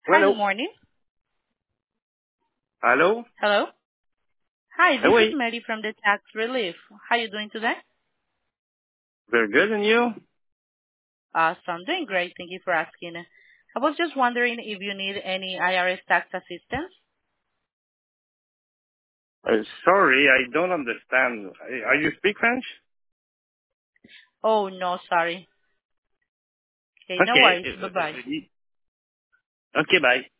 Hi, good Hello. morning. Hello. Hello. Hi, Hey, this is wait. Mary from the Tax Relief. How you doing today? Very good, and you? Awesome. Doing great. Thank you for asking. I was just wondering if you need any IRS tax assistance. Sorry, I don't understand. Are you speak French? Oh, no, sorry. Okay, no Okay. worries. Bye-bye. Okay, bye.